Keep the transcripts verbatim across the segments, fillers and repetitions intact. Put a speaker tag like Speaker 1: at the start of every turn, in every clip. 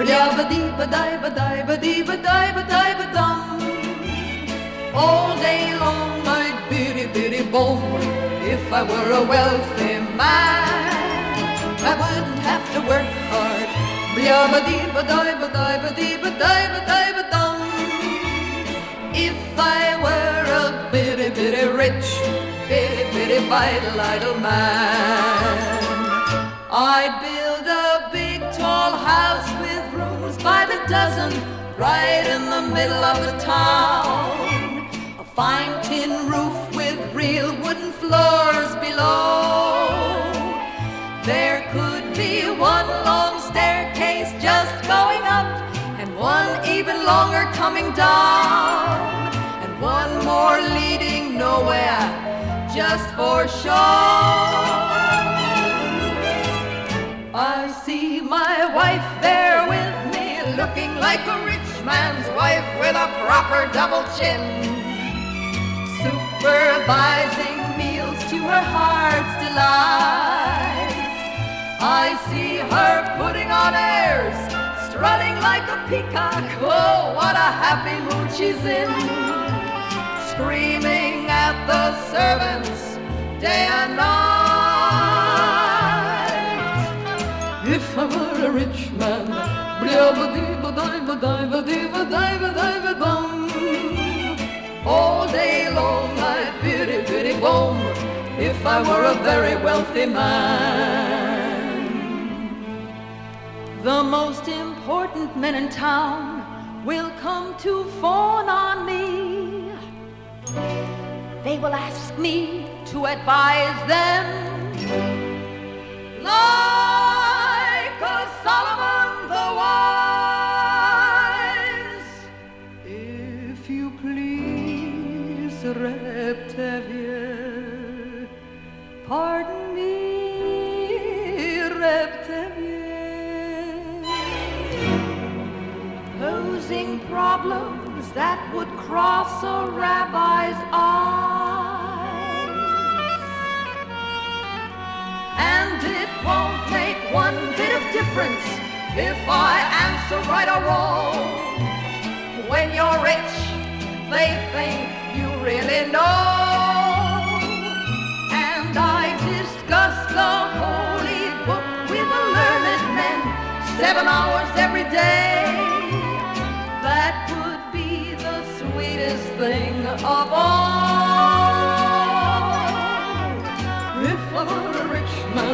Speaker 1: Blah-ba-dee-ba-die-ba-die-ba-die-ba-die-ba-dum. All day long I'd biddy-biddy-bom. If I were a wealthy man, I wouldn't have to work hard. Blah-ba-dee-ba-die-ba-die-ba-die-ba-die-ba-die-ba-dum. If I were a bitty-bitty rich, bitty-bitty vital idle man, I'd build a big tall house with rooms by the dozen right in the middle of the town. A fine tin roof with real wooden floors below. There could be one long staircase just going up, and one even longer coming down, and one more leading nowhere just for show. I see my wife there with me, looking like a rich man's wife with a proper double chin, supervising meals to her heart's delight. I see her putting on airs, strutting like a peacock. Oh, what a happy mood she's in, screaming at the servants day and night. If I were a rich man, blah-ba-dee-ba-die-ba-die-ba-die-ba-die-ba-dum, all day long I'd biddy-biddy-bom. If I were a very wealthy man. The most important men in town will come to fawn on me. They will ask me to advise them like a Solomon the wise. If you please, Reptevier, pardon me, Reptevier. Posing problems that would cross a rabbi's eyes, and it won't make one bit of difference if I answer right or wrong. When you're rich, they think you really know, and I discuss the holy book with the learned men seven hours every day. That would be the sweetest thing of all. If I were a rich man,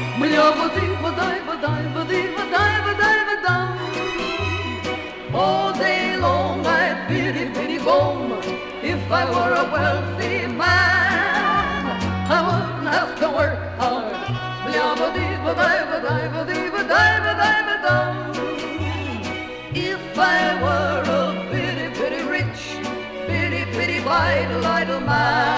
Speaker 1: blah-ba-dee-ba-die-ba-die-ba-die-ba-die-ba-dum, all day long I'd biddy-biddy-bom. If I were a wealthy man, I wouldn't have to work hard. Blah-ba-dee-ba-die-ba-die-ba-die-ba-die-ba-dum. If I were a bitty, bitty rich, bitty, bitty, vital, idle man.